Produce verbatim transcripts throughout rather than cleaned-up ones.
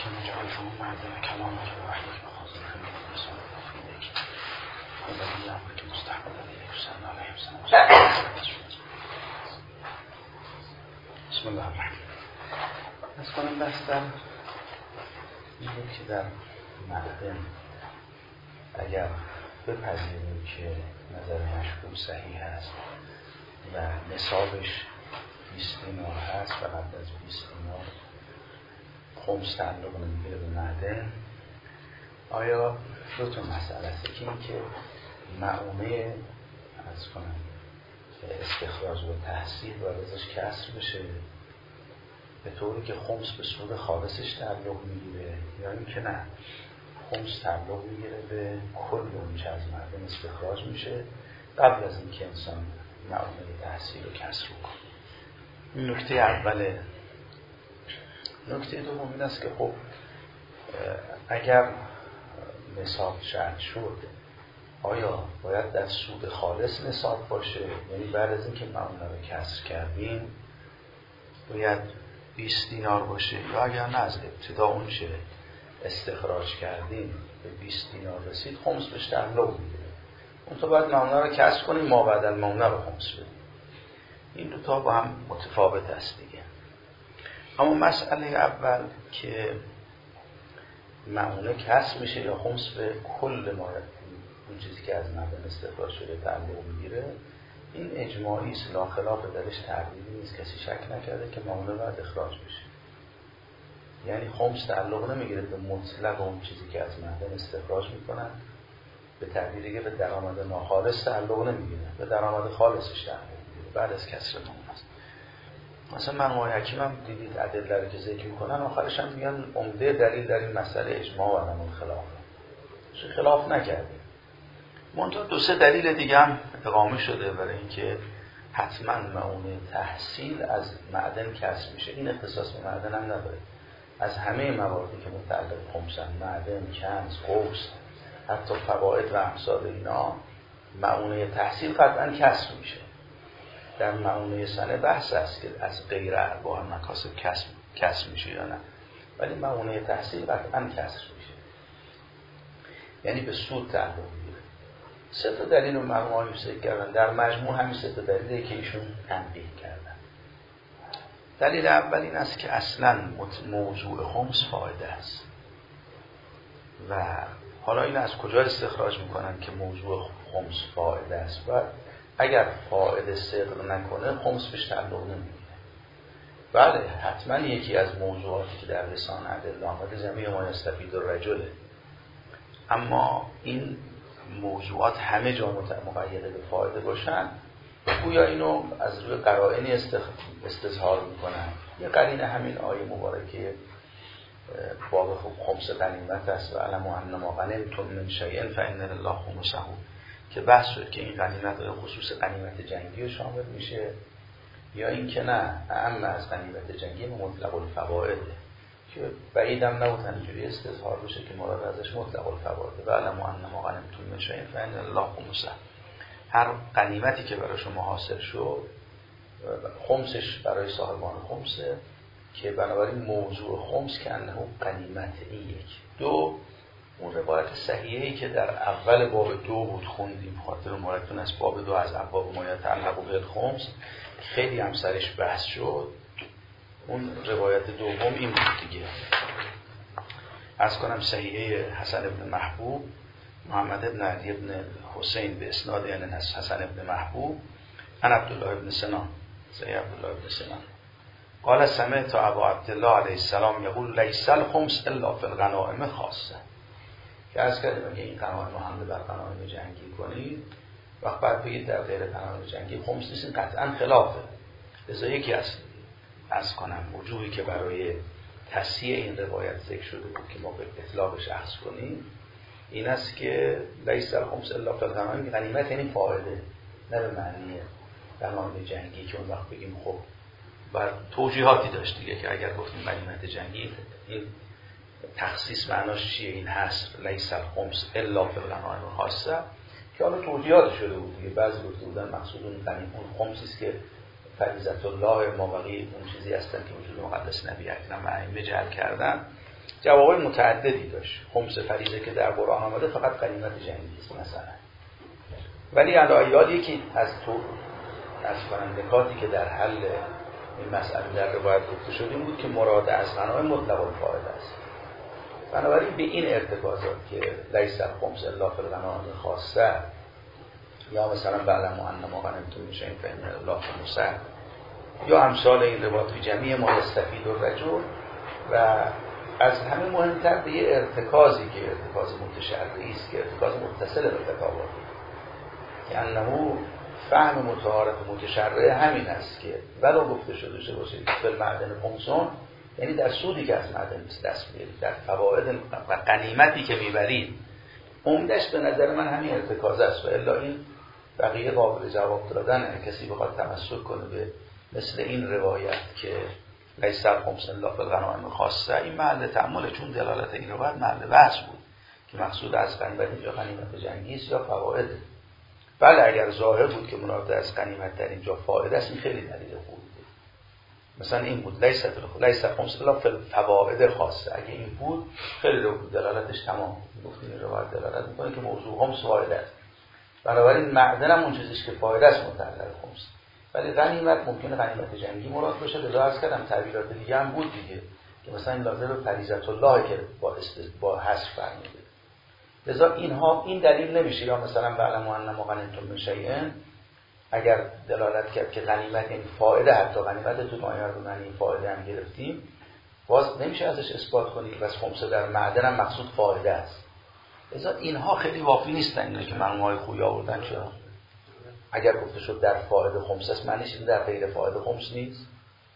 كما جعلتم معدن كلامك ووحيك وخاصة من رسول الله في إليك وذل الله أمرك مستحقا إليك وسلم عليه وسلم بسم الله الرحمن الرحیم. از کنم بستم این بود که در معدن اگر بپذیریم که نظر مشهور صحیح هست و نصابش بیست دینار هست و قبل از بیست دینار خمس تعلق نمیگیره به معدن، آیا دو تا مسئله است؟ یکی این که معونه از کنم استخراج و تحصیل و ازش کسر بشه به طوری که خمس به سود خالصش تعلق میگیره، یا این که نه خمس تعلق میگیره به کل اون چه از معدن استخراج میشه قبل از این که انسان معونه تحصیل و کسر رو کنه. این نکته اوله. نکته دوم این است که خب اگر نصاب شرط شد آیا باید در سود خالص نصاب باشه، یعنی بعد از اینکه معونه رو کسر کردیم باید بیست دینار باشه، یا اگر نه از ابتدا اون چه استخراج کردیم به بیست دینار رسید خمس بهش تعلق میگیره، اون تو باید معونه رو کسر کنیم ما بعد المعونه رو خمس بدیم. این دو تا با هم متفاوت است دیگه. اما مسئله اول که معونه کسر میشه یا خمس به کل ما اون چیزی که از معدن استخراج شده تعلق میگیره، این اجماعی است، لا خلاف درش تردیدی نیست، کسی شک نکرده که معونه باید اخراج بشه. یعنی خمس تعلق نمیگیره به مطلق اون چیزی که از معدن استخراج میکنن، به تعبیری که به درآمد ناخالص تعلق نمیگیره، به درآمد خالصش تعلق میگیره بعد از کسر معونه است. مثلا مرحوم حکیم هم دیدید ادله رو که ذکر میکنن آخرش هم میگن عمده دلیل در این مسئله اجماع و عدم الخلاف، چه خلاف نکردیم. منتها دو سه دلیل دیگه هم اقامه شده برای اینکه حتما معونه تحصیل از معدن کسب میشه. این اختصاص به معدن هم نداره، از همه مواردی که متعلق خمسن، معدن، کنز، قوس، حتی فواید و امثال اینا، معونه تحصیل قطعا کسب میشه. در معونه سنه بحث است که از غیر ارباح مکاسب کسب کسب میشه یا نه، ولی معونه تحصیل قطعا کسب میشه، یعنی به سود تعلق میگیره. سه تا دلیل رو مرحوم ذکر کردن، در مجموع همین سه تا دلیلی که ایشون تنبیه کردن. دلیل اول این است که اصلا موضوع خمس فایده است و حالا این از کجا استخراج میکنن که موضوع خمس فایده است و اگر فایده صدق نکنه خمس بهش تعلق نمیگیره. بله حتما یکی از موضوعاتی که در لسان ادله آمده جمیع ما یستفید الرجل، اما این موضوعات همه جا مقیده به فایده باشن گویا اینو از روی قرائنی استظهار میکنن. یه قرینه همین آیه مبارکه باب خمس غنیمت است و علموا انما غنمتم من شیء فان لله خمسه، که بحث شد که این غنیمت خصوص غنیمت جنگی رو شامل میشه یا این که نه اما از غنیمت جنگی مطلق الفوائد، که بعیدم نبود اینجوری استظهار بشه که مراد ازش مطلق الفوائد و علموا انما غنمتم من شیء فان لله خمسه. هر غنیمتی که برای شما حاصل شد خمسش برای صاحبان خمسه، که بنابراین موضوع خمس که انه غنیمت. این یک. دو، اون روایت صحیحی که در اول باب دو بود خوندیم، خاطر مورتون از باب دو از ابواب ما یتعلق بالخمس خیلی هم سرش بحث شد. اون روایت دوم این بود دیگه، از کنم صحیحه حسن ابن محبوب، محمد ابن علی ابن حسین به اسناد یعنی حسن ابن محبوب عن عبدالله ابن سنان، صحیح عبدالله ابن سنان قال سمعت ابا عبدالله علیه السلام یقول لیس الخمس الا فی الغنائم خاصه، که از کردیم که این غنایم حمله بر غنایم جنگی کنید وقت بعد بگید در غیر غنایم جنگی خمس نیست، این قطعا خلافه. لذا یکی از از کنم وجوهی که برای تصحیح این روایت ذکر شده بود که ما به اطلاقش اخذ کنیم این است که لیس الخمس الا فی الغنائم، غنیمت یعنی فائده، نه به معنی غنایم جنگی که اون وقت بگیم خب بر توجیهاتی داشت دیگه که اگر گفتیم غنیمت جنگی این تخصیص معناش چیه؟ این هست لیس الخمس الا فی الغنائم خاصه، که حالا توجیهات شده بود دیگه. بعضی گفته بودن مقصود اون غنیمت اون خمسی است که فریضت الله ما بقیه اون چیزی هستن که وجود مقدس نبی اکرم ائمه جعل کردن. جوابای متعددی داشت. خمس فریضه که در قرآن آمده فقط غنیمت جنگی است مثلا. ولی علایات یکی از تو از نکاتی که در حل این مسئله در روایت گفته شد این بود که مراد از غنایم مطلق الفائده است. بنابراین به این ارتکازات که لیس الخمس الا فی الغنائم خاصه یا مثلا بعلموا انما غنمتم من شیء فإن الله خمسه یا امثال این روایت فی جمیع ما یستفید الرجل و از همه مهمتر به یه ارتکازی که ارتکاز متشرعی است که ارتکاز متصل به خطابات که انه فهم متعارف متشرع همین است که ولو گفته شده باشه فی المعدن خمسون یعنی در سودی که از معدن دست میارید در فواید و غنیمتی که میبرید عمدش به نظر من همین ارتکاز است و الا این بقیه قابل جواب دادن. کسی بخواد تمسک کنه به مثل این روایت که لیس الخمس الا فی الغنائم خاصه این محل تأمل چون دلالت این روایت محل بحث بود که مقصود از غنیمت اینجا غنیمت جنگی است یا فواید. بله اگر ظاهر بود که مراد از غنیمت در اینجا فائده است این خیلی دلیل خوبه. مثلا این بود لیس لیس الخمس الا فی الفواید خاصه. اگه این بود خیلی دلالتش تمام بود. گفتیم این روایت دلالت میکنه که موضوع خمس فائده است. بنابراین معدن هم اون چیزیش که فایده است متعلق خمس. ولی غنیمت ممکنه غنیمت جنگی مراد باشه. لذا عرض کردم تعبیرات دیگه هم بود دیگه که مثلا این لازم به فریضة الله که با است با حذف فرموده. لذا اینها این دلیل نمیشه یا مثلا بعلموا انما غنمتم من شیء اگر دلالت کرد که غنیمت این فایده حتی غنیمت تو مایه رو معنی فایده هم گرفتیم باز نمیشه ازش اثبات کنید بس خمس در معدن هم مقصود فایده است. لذا اینها خیلی وافی نیستن اینه که معلومات خوبی آوردن چرا اگر گفته شد در فائده خمس است معنیش این در غیر فائده خمس نیست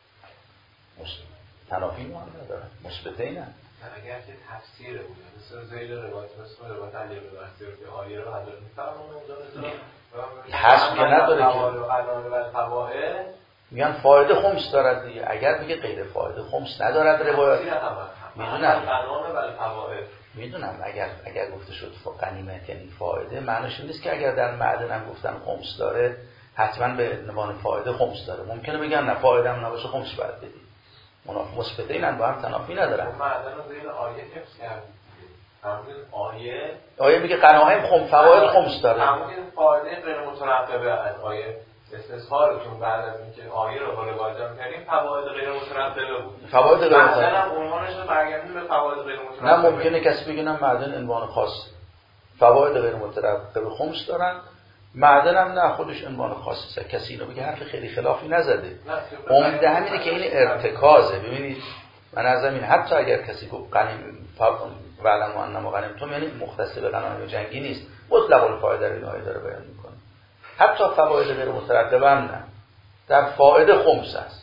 تنافی معنی نداره مثبتین نه اگر که تفسیر بود مثلا زید روایت مثلا روایت علی بن مسعود که آیه رو حضرت میفرمایند حسب که نداره که قرآن و فواید میگن فائده خمس دارد دیگه. اگر بگه غیر فائده خمس ندارد روایت میدونم قرآن و فواید میدونم اگر اگر گفته شد غنیمت یعنی فائده معنیش نیست که اگر در معدن هم گفتن خمس داره حتما به عنوان فائده خمس داره. ممکنه بگن نه فائده هم نباشه خمس باید بدی. منافق مثبتین با هم تنافی ندارن. معدن رو زیر آیه حفظ کرد. همین آیه آیه میگه غنایم خم فواید خمس داره. همین فائده غیر مترتبه از آیه استظهارتون بعد از اینکه آیه رو وارد واجب کردیم فواید غیر مترتبه بود. فواید غیر مترتبه. معدن عنوانش رو برگردیم به فواید غیر مترتبه. نه ممکنه کسی بگه نه معدن عنوان خاص. فواید غیر مترتبه خمس دارن. معدن هم نه خودش عنوان خاصه. کسی اینو بگه حرف خیلی خلافی نزده. عمده همینه که این ارتکازه. ببینید من از همین حتی اگر کسی گفت غنیم بعلموا انما غنمتم یعنی مختص به غنایم جنگی نیست. مطلق الفائده رو این آیه داره بیان میکنه. حتی فواید غیر مترتبه هم نه. در فائده خمس است.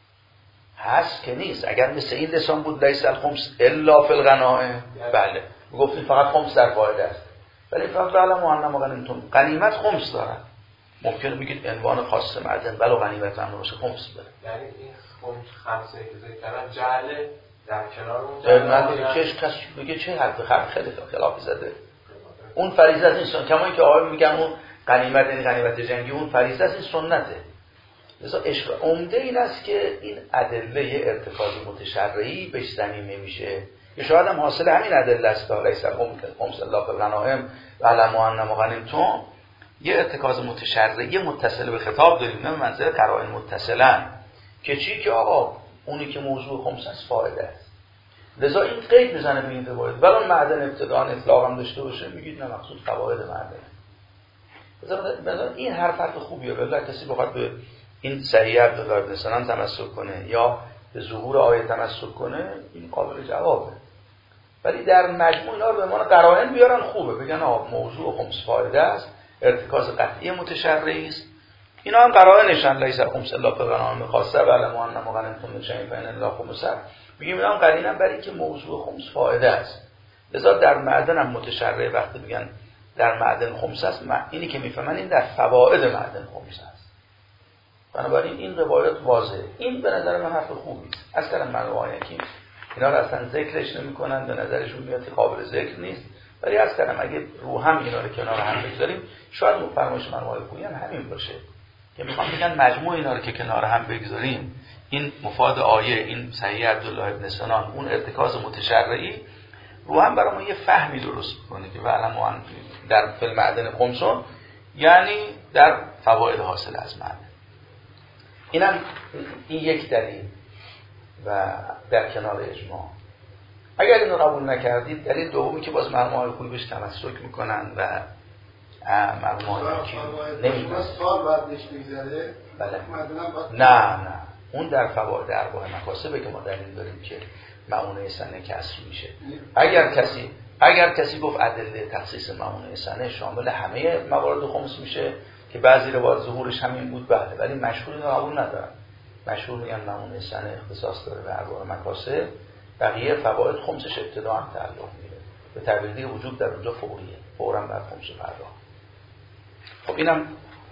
هست که نیست. اگر مثل این لسان بود لیس الخمس الا فی الغنائم بله. گفتیم فقط خمس در فائده است. ولی فقط بعلموا انما غنمتم غنیمت خمس داره. ممکنه بگید عنوان خاص معدن بلو غنیمت هم باشه خمس داره. یعنی این خمس خمسه که ذکر کردن جعل در کنار اون جعل چه کس میگه چه حرف خرف خیلی خلافی زده. اون فریضه است این سنت. کما اینکه آقا میگن اون غنیمت یعنی غنیمت جنگی اون فریضه است این سنته. لذا اشکال عمده این است که این ادله ارتکاز متشرعی بهش زمین نمیشه. یا شاید هم حاصل همین ادله است لیس الخمس الا فی الغنائم واعلموا انما غنمتم یه ارتکاز متشرعی متصل به خطاب داریم نه منظر قرائن متصلا که چی که آقا اونی که موضوع خمس است فایده است. لذا این قید میزنه به این روایت ولی معدن ابتداء اطلاق هم داشته باشه میگید نه مقصود فواید معدن. مثلا این حرف حرف خوبیه والله کسی بخواد به این صحیح عبدالله بن سنان تمسک کنه یا به ظهور آیه تمسک کنه این قابل جوابه. ولی در مجموع اینا رو به عنوان قرائن بیارن خوبه بگن آقا موضوع خمس فایده است ارتکاز قطعی متشرعی است. اینا هم قرائنشن لیس الخمس الا فی الغنائم خاصه واعلموا انما غنمتم من شیء فإن الله خمسه میگیم اینا هم قرینن برای اینکه موضوع خمس فایده است. لذا در معدن هم متشرع وقتی میگن در معدن خمس است اینی که میفهمن این در فواید معدن خمس است. بنابراین این روایت واضحه. این به نظر من حرف خوبی است. اصلا منوعی که اینا رو اصلا ذکرش نمی‌کنن به نظرشون میاد قابل ذکر نیست. ولی اصلا اگه رو هم اینا رو کنار هم بگذاریم شاید فرمایش منوعی خوبی هم همین باشه که میخوام بگن مجموع اینا رو که کنار هم بگذاریم این مفاد آیه، این صحیح عبدالله ابن سنان، اون ارتکاز متشرعی رو هم برای ما یه فهمی درست کنه که وعلموا در فی المعدن خمسون یعنی در فواید حاصل از معدن. اینم این یک دلیل و در کنار اجماع. اگر اینو قبول نکردید، دلیل دومی که باز مرحوم آقای خویی بهش تمسک میکنن و مرحوم آقای کی نمیدونن سال بعد بهش میگذره. بله. نه نه اون در فواید ارباح مکاسبه که ما دلیل داریم که معونه سنه کسر میشه. اگر کسی اگر کسی گفت ادله تخصیص معونه سنه شامل همه موارد خمس میشه که بعضی روایات ظهورش همین بود، بله، ولی مشهور اینو قبول ندارن. مشهور میگن معونه سنه اختصاص داره به ارباح مکاسب، بقیه فواید خمسش ابتداء تعلق میگیره. به تعبیر دیگه وجود در اونجا فوریه، فوراً بعد خمس پرداخت. خب اینم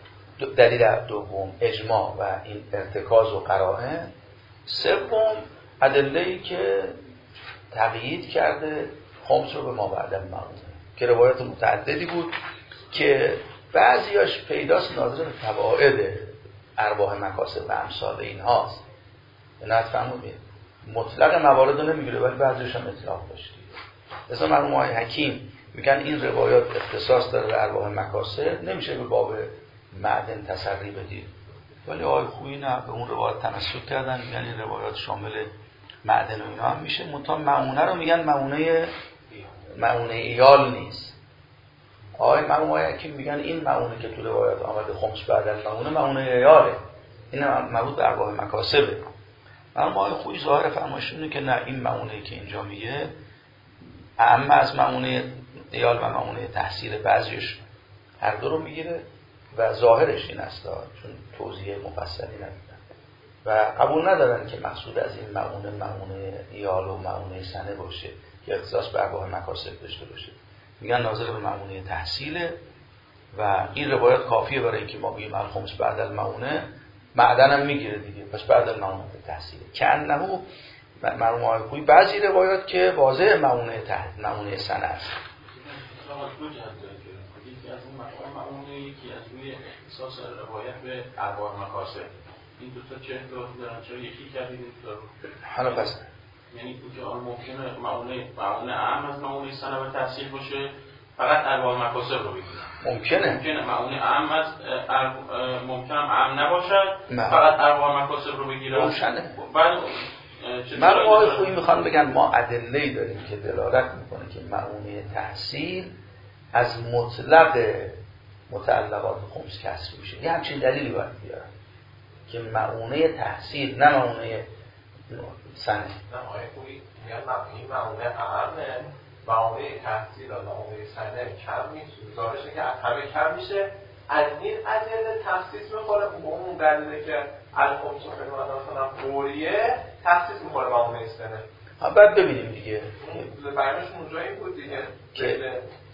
دلیل دوم، اجماع و این ارتکاز و قرائن. سوم ادله‌ای که تقیید کرده خمس رو به ما بعداً معونه که روایات متعددی بود که بعضیاش پیداست ناظر به فواید ارباح مکاسب و امثال اینهاست. اینا فهمونید مطلق موارد رو نمیگیره ولی بعضیش هم اطلاق داشت. مثلا مرحوم آقای حکیم میگن این روایات اختصاص داره به ارباح مکاسب، نمیشه به باب معدن تسری بدید. ولی آقای خویی نه، به اون روایات تمسک کردن، میگن این روایات شامل معدن و اینا هم میشه. منتها معونه رو میگن معونه معونه ایال نیست. آقای مرحوم آقای حکیم میگن این معونه که تو روایات آمده خمس بعد از معونه معونه ایاله، این مربوط به ارباح مکاسبه. مرحوم آقای خویی ظاهر فرمایشونه که نه، این معونه که اینجا میگه اما از معونه ایال و معونه تحصیل بعضیش هر دو رو میگیره و ظاهرش این است، چون توضیح مفصلی ندیدن و قبول ندارن که مقصود از این معونه معونه ایال و معونه سنه باشه که اختصاص به ارباح مکاسب داشته باشه. میگن ناظر به معونه تحصیله و این روایت کافیه برای اینکه ما بگیم الخمس بعد المعونه، معدن هم میگیره دیگه، پس بعد المعونه تحصیله. که انه مرحوم آقای خویی بعضی روایات که واضح معونه تحت معونه سنه است. یکی از اون معونه، یکی از روی اختصاص روایت به ارباح مکاسب. این دو تا چه اختلافی دارن؟ چرا یکی کردید این دو رو؟ حالا پس یعنی که آن ممکنه معونه معونه اعم از معونه سنه و تحصیل باشه، فقط ارباح مکاسب رو بگیرن. ممکنه ممکنه معونه اعم از ممکنه اعم نباشد، فقط ارباح مکاسب رو بگیرن. روشنه. بعد من آقای خویی میخوان بگن ما ادله‌ای داریم که دلالت میکنه که معونه تحصیل از مطلق متعلقات خمس کسر میشه. یه همچین دلیلی باید بیارن که معونه تحصیل نه معونه سنه. نه آقای خویی میگن این معونه اعمه، معونه تحصیل و معونه سنه کم نیست، ظاهرشه که از همه کم میشه. از این ادله تخصیص میخوره به اون دلیله که الخمس و فلان مثلا فوریه تخصیص میخوره معونه سنه. بعد ببینیم دیگه بیانش اونجا این بود دیگه که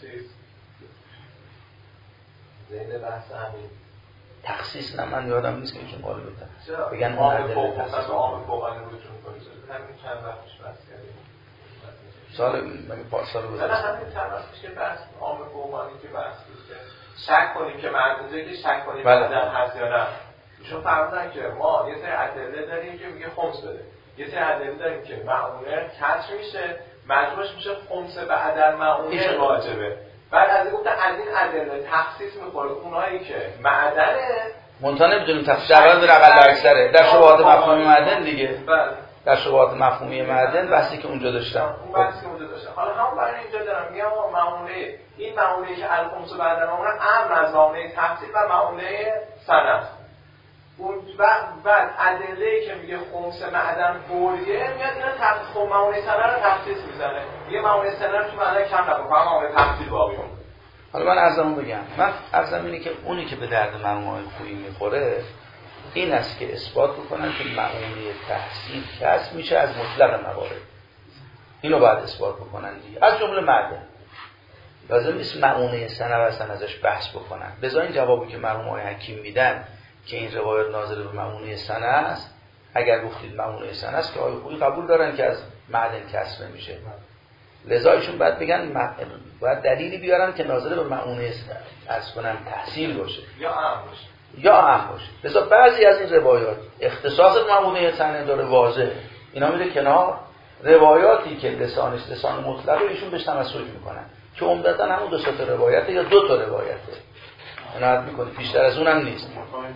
زیده بحث همین تخصیص نه، من یادم نیست که ایشون قاله بودن بگن اون ادله تخصیص عام فوقانی رو رجوع کنید. همین چند وقتش بحث کردیم سال من پاس سال بود. نه همین چند وقتش که بحث عام فوقانی که بحث بود که شک کنیم که منظوره که شک کنیم بعدن هست یا نه. ایشون فرمودن که ما یه سری ادله داریم که میگه خمس بده، یه سری ادله داریم که معونه کسر میشه، مجموعش میشه خمس بعد المعونه واجبه. بعد از این گفتن از این ادله تخصیص میخوره اونایی که معدنه منتها نمیتونیم تخصیص در حال اقل اکثره در شبهات مفهومی معدن دیگه. بله در شبهات مفهومی معدن بحثی که اونجا داشتم اون بحثی که اونجا داشتم حالا همون برای اینجا دارم میگم معونه این معونه که الخمس بعد المعونه امر از معونه تحصیل و معونه سنه است. اون بعد ادله‌ای که میگه خمس معدن فوریه میاد اینا تخصیص معونه سنه رو تخصیص میزنه، میگه معونه سنه رو تو معدن کم نکن، فقط معونه تحصیل باقی مونده. حالا من عرضمو بگم، من عرضم اینه که اونی که به درد مرحوم آقای خویی میخوره این است که اثبات بکنن که معونه تحصیل کسب میشه از مطلق موارد. اینو باید اثبات بکنن دیگه، از جمله معدن. لازم نیست معونه سنه و اصلا ازش بحث بکنن. لذا این جوابی که مرحوم آقای حکیم میدن که این روایت ناظر به معونه سنه است، اگر گفتید معونه سنه است که آقای خویی قبول دارن که از معدن کسب نمیشه. لذا ایشون باید بگن باید دلیلی بیارن که ناظر به معونه از کنن تحصیل باشه یا عام باشه. یا هم باشه. لذا بعضی از این روایات اختصاص مؤونه سنه داره واضحه، اینا میره کنار. روایاتی که لسانش لسان مطلقه ایشون بهش تمسک میکنن که عمدتا همون دو تا روایته یا دو تا روایته. اینا حد میکنه بیشتر از اونم نیست.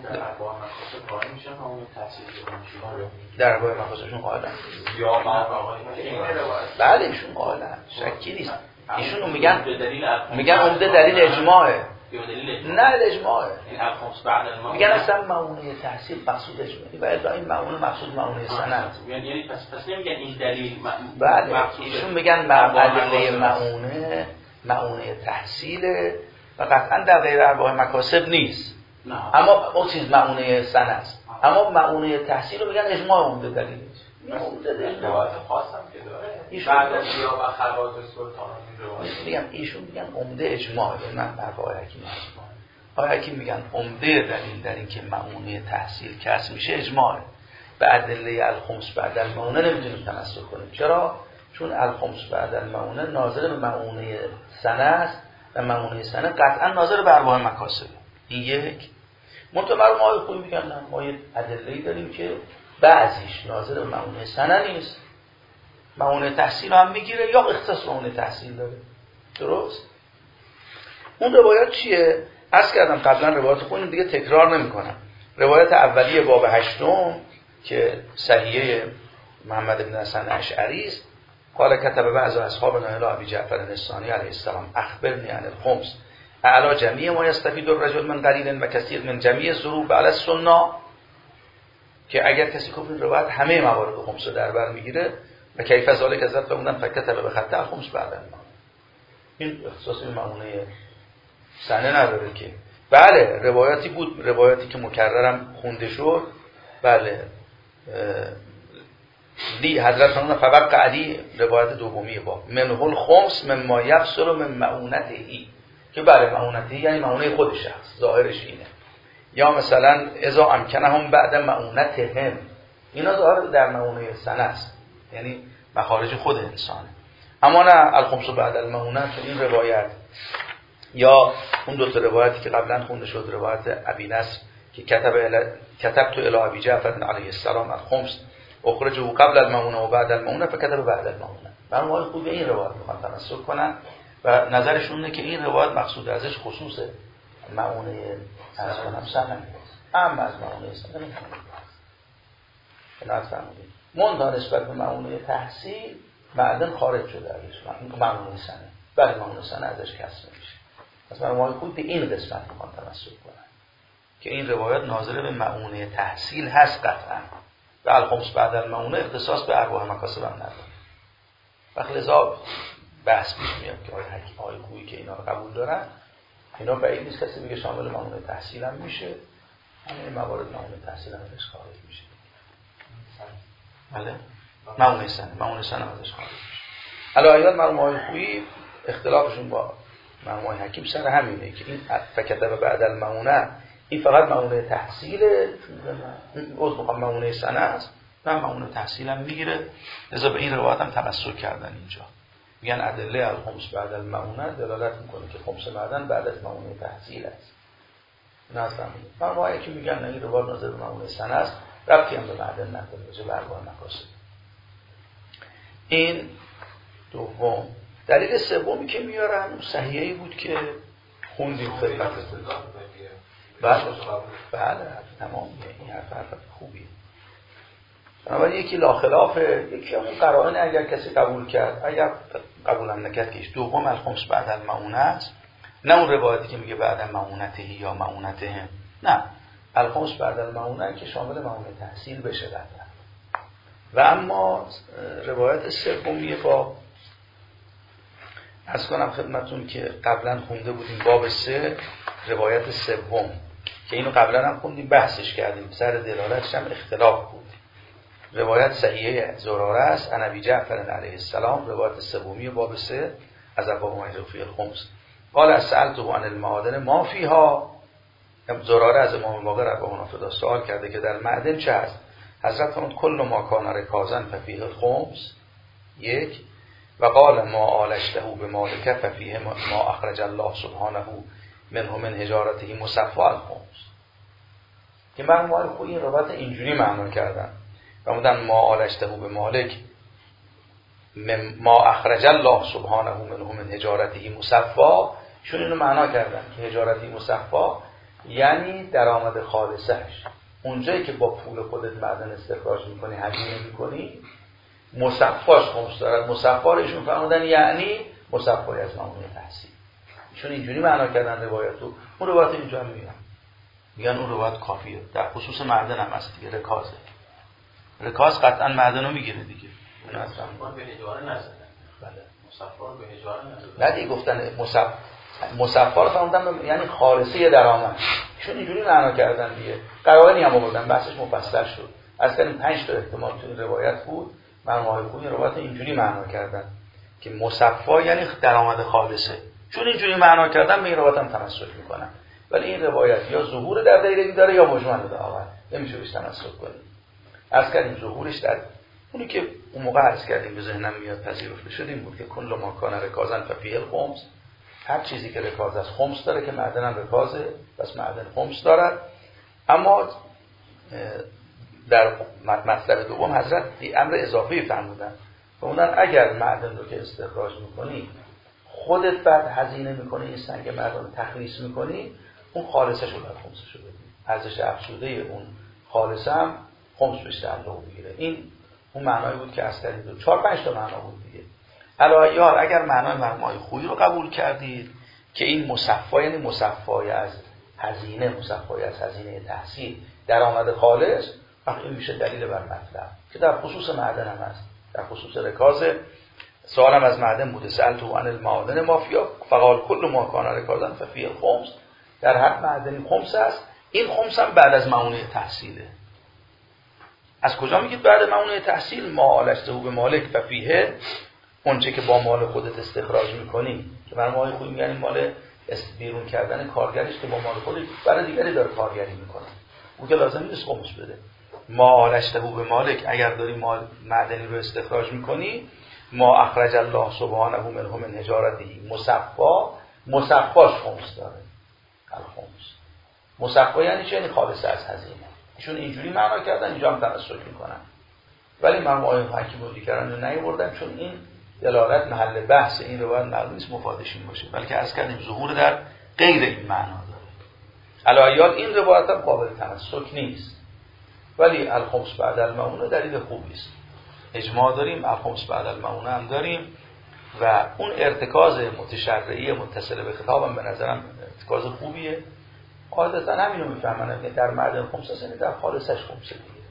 در ارباح مقاصدشون قائلن. بله ایشون قائلن، شکی نیست. ایشون میگن میگن عمده دلیل اجماعه. نه اجماعه. میگن اصلا مؤونه تحصیل مقصود اجماعی و الا این مؤونه مقصود مؤونه سند. یعنی پس پس نمیگن این دلیل بله ایشون میگن معادله مؤونه مؤونه تحصیله و قطعا در غیر ارباح مکاسب نیست. نه. اما اون چیز مؤونه سند است. اما مؤونه تحصیل رو میگن اجماع عمده دلیل نیست. عمده دلیل خاصم که داره. ایشون بعد از یا و خلوات سلطان میگم ایشون میگن عمده اجماع. من بر آقای حکیم هستم. آقای حکیم میگن عمده دلیل در این که مؤونه تحصیل کسب میشه اجماعه. به ادله الخمس بعد المؤونه نمیتونیم تمسک کنیم. چرا؟ چون الخمس بعد المؤونه ناظر به مؤونه سنه است و مؤونه سنه قطعا ناظر به ارباح مکاسب. این یک. منتها ما آقای خوبی میگن نه، ما یه ادله‌ای داریم که بعضیش ناظر به مؤونه سنه نیست، مؤونه تحصیل هم میگیره یا اختصاص مؤونه تحصیل داره. درست؟ اون روایت چیه؟ عرض کردم قبلا روایت خودم دیگه تکرار نمی‌کنم. روایت اولیه باب هشتم که صحیحه محمد بن حسن اشعری است. قال كتب بعض اصحابنا الى ابي جعفر النسانی علیه السلام اخبرني عن الخمس اعلی جميع ما يستفيد الرجل من قليل و كثير من جميع الظروف على السنه، که اگر کسی که این روایت همه موارد خمس رو در بر میگیره و کیف ذلک ذات بودن فکتب به خط الخمس بعد ما این اختصاصی مؤونه سنه نداره که. بله روایتی بود، روایتی که مکررم خونده شد. بله دی حضرت فرمودن فبق علی روایت دومی باب منه الخمس مما یفصل من مؤونته، که بله مؤونته یعنی مؤونه خود شخص، ظاهرش اینه. یا مثلا اذا امکنهم بعد مؤونتهم، اینا ظاهر در مؤونه سنه است، یعنی مخارج خود انسانه. اما نه الخمس بعد المؤونه، تو این روایت یا اون دو تا روایتی که قبلا خونده شد، روایت ابی نصر که کتب ال... کتب تو الی ابی جعفر علیه السلام الخمس اخرجه قبل المؤونه و بعد المؤونه فکتب بعد المؤونه. برای خوب این روایت میخوان تمسک کنن و نظرشون اینه که این روایت مقصود ازش خصوص مؤونه از کنم سنه نیست، اما از مؤونه سنه نیست. بنابراین فرمودید منتها نسبت به مؤونه تحصیل بعدن خارج شده ازش مؤونه سنه، بله مؤونه سنه ازش کسر میشه. پس برای خوب به این قسمت میخوان تمسک کنن که این روایت ناظر به مؤونه تحصیل هست قطعا و الخمس بعد المؤونه اختصاص به ارباح مکاسب هم نداره. وقت لذا بحث پیش میاد که آقای حکیم آقای خوبی که اینا رو قبول دارن، اینا بعید نیست کسی بگه شامل مؤونه تحصیل هم میشه، همین موارد مؤونه تحصیل هم ازش خارج میشه. بله مؤونه سنه مؤونه سنه ازش خارج میشه. الایات مرحوم آقای خوبی اختلافشون با مرحوم آقای حکیم سر همینه که این فکتب بعد المؤونه این فقط مؤونه تحصیله، عضو مقام مؤونه سنه است و مؤونه تحصیل هم میگیره. لذا به این روایت هم تمسک کردن اینجا. میگن ادله الخمس بعد المؤونه دلالت میکنه که خمس بعدن بعد از مؤونه تحصیل است. نه اصلا من وایه که میگن این روایت ناظر به مؤونه سنه است، ربطی هم به بعدن نداره، بجه به ارباح مکاسب. این دوم. دلیل سومی که میارن صحیحی بود که خوندیم خدمتتون. بله بله تمام این حرف حرف خوبیه. بنابراین یکی لا خلافه، یکی همون قرائن اگر کسی قبول کرد، اگر قبول هم نکرد که دوم الخمس بعد المؤونه است، نه اون روایتی که میگه بعد المؤونته یا مؤونتهم، نه الخمس بعد المؤونه که شامل مؤونه تحصیل بشه قطعا. و اما روایت سومیه با عرض کنم خدمتون که قبلا خونده بودیم باب سه روایت سوم که اینو قبلا هم خوندیم بحثش کردیم، سر دلالتش هم اختلاف بود. روایت صحیحه زراره است عن ابی جعفر علیه السلام، روایت سومی باب سه از ابو حمیده فی الخمس قال اسالته عن المعادن ما فیها. زراره از امام باقر ابو حنیفه سوال کرده که در معدن چه هست؟ حضرت فرمود کل ما کان رکازا ففیه الخمس یک، و قال ما آلشته به مالک ففیه ما اخرج الله سبحانه منه من حجارته مصفى الخمس. که مرحوم خویی این روایت اینجوری معنا کردن و بودن ما آلشته به مالک ما اخرج الله سبحانه منه من حجارته مصفا، چون اینو معنا کردن که حجارتی مصفا یعنی درآمد خالصش، اونجایی که با پول خودت معدن استخراج میکنی هزینه میکنی مصفاش خمس دارد. مصفا رو ایشون فرمودن یعنی مصفای از مامون تحصیل. ایشون اینجوری معنا کردن روایتو. اون روایت اینجا میگن میگن اون روایت کافیه. در خصوص معدن هم هست دیگه، رکازه. رکاز قطعا معدن رو میگیره دیگه. اون اصلا به هجاره نزدن. بله. مصفا رو به هجاره نزدن. نه دیگه گفتن مصف مصفا رو فرمودن یعنی خالصه درآمد. ایشون اینجوری معنا کردن دیگه. قراینی هم آوردن، بحثش مفصل شد. اصلا پنج تا احتمال تو این روایت بود. مرحوم خویی روایت اینجوری معنا کردن که مصفا یعنی درآمد خالصه. چون اینجوری معنا کردن به این روایت هم تمسک میکنن. ولی این روایت یا ظهور در دایره داره یا مجمل داره. نمیشه بهش تمسک کنیم. از کردیم ظهورش در اونی که اون موقع عرض کردیم به ذهنم میاد پذیرفته شد این بود که کل ما کان رکازن ففیه الخمس، هر چیزی که رکاز از خمس داره که معدن هم رکازه پس معدن خمس دارد. اما در مطلب دوم حضرت امر اضافی فرمودن و اونن اگر معدن رو که استخراج میکنی خودت بعد هزینه میکنی این سنگ معدن رو تخلیص میکنی، اون خالصش رو در خمسش رو بدی، ارزش افزوده اون خالصه هم خمس بهش تعلق بگیره. این اون معنایی بود که از طریق دو چهار پنج تا معنا بود دیگه. علایار اگر معنای مرحوم خویی رو قبول کردید که این مصفا یعنی مصفای از هزینه، مصفای از هزینه تحصیل درآمد خالص، وقت این میشه دلیل بر مطلب که در خصوص معدن هم هست. در خصوص رکاز سوالم از معدن بوده سألتو عن المعادن مافیا فقال کل ما کان رکازن ففیه الخمس، در هر معدنی خمس است. این خمس هم بعد از معونه تحصیله. از کجا میگید بعد معونه تحصیل؟ ما آلشته به مالک ففیه، اونچه که با مال خودت استخراج میکنی که برای ما خویی میگن مال بیرون کردن کارگریش که با مال خودت برای دیگری داره کارگری میکنه، اون که لازم نیست خمس بده. ما آلشته به مالک اگر داری مال معدنی رو استخراج میکنی ما اخرج الله سبحانه منه من حجارتی مصفا، مصفاش خمس داره. الخمس مصفا یعنی چه؟ یعنی خالص از هزینه. ایشون اینجوری معنا کردن، اینجا هم تمسک میکنن. ولی من آقای حکیم و دیگران رو نیاوردم چون این دلالت محل بحث این روایت معلوم نیست مفادش این باشه، بلکه از کردیم ظهور در غیر این معنا داره. علایال این روایت هم قابل تمسک نیست، ولی الخمس بعد المعونه دلیل خوبی است. اجماع داریم، الخمس بعد المعونه هم داریم و اون ارتکاز متشرعی متصل به خطاب هم به نظرم ارتکاز خوبیه. عادتا همینو میفهمن که در معدن خمس است، یعنی در خالصش خمسه دیگه.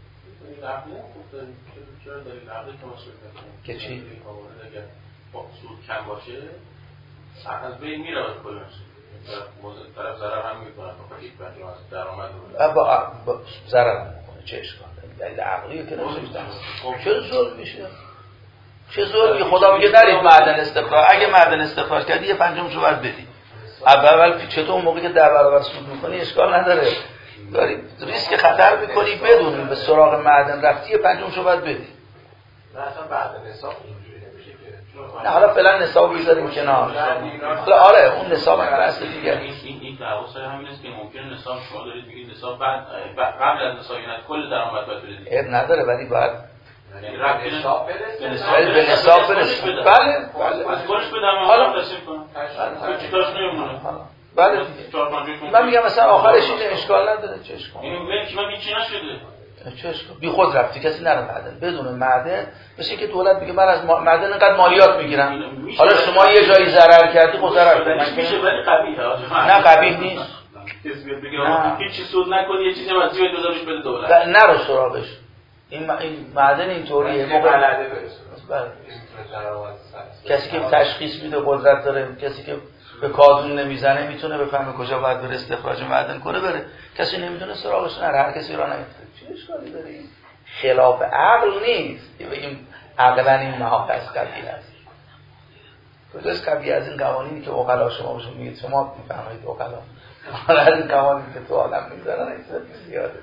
چرا داری نقلی تماشا میکنی؟ که چی؟ اگر سود کم باشه از بین میره کلش، طرف ضرر هم میکنه بخاطر یک بخشی از درآمد رو با ضرر میکنه. چه اشکال داره؟ دلیل عقلیه که نمیشه. چه ظلم میشه؟ چه ظلمی؟ خدا میگه نرید معدن استخراج، اگه معدن استخراج کردی یه پنجمشو باید بدی. اول چطور اون موقعی که در برابر سود میکنی اشکال نداره، داری ریسک خطر میکنی بدون به سراغ معدن رفتی یه پنجمشو باید بدی. نه اصلا بعد نصاب اینجوری نمیشه که. نه حالا فعلا نصاب بذاریم کنار. حالا آره اون نصاب هم راست دیگه. این این دعوا سر همین است که ممکنه نصاب شما دارید میگید نصاب بعد قبل از نصاب یعنی کل درآمد باید بدید. عیب نداره ولی باید یعنی رب نصاب برسه. به نصاب برسه. بله بله. از کلش بدم حالا تصدیق کنم. چی کارش نمیمونه. بله من میگم مثلا آخرش این اشکال نداره. چه اشکال؟ اینو میگم که من هیچی نشده. چه اشکال؟ بی خود رفتی کسی نره معدن بدون معدن، مثل که دولت میگه من از معدن اینقدر مالیات میگیرم، حالا شما یه جایی ضرر کردی خود ضرر کنی میشه ولی قبیحه. نه قبیح نیست. کسی بگه هیچی سود نکنی یه چیزی از زیاد بذارش بده دولت. نرو سراغش. این این معدن اینطوریه موقع بلده برسه. بله. کسی که تشخیص میده قدرت داره، کسی که به کادون نمیزنه میتونه بفهمه کجا باید بره استخراج معدن کنه بره، کسی نمیدونه سراغش نره، هر کسی را نمیتونه. چه اشکالی داره؟ این خلاف عقل نیست. بگیم عقلا این محاق از قبیه است. کجاست قبیه از این قوانینی که عقلا شما بهشون میگید شما میفهمید عقلا، حالا از این قوانینی که تو عالم میذارن این زیاده.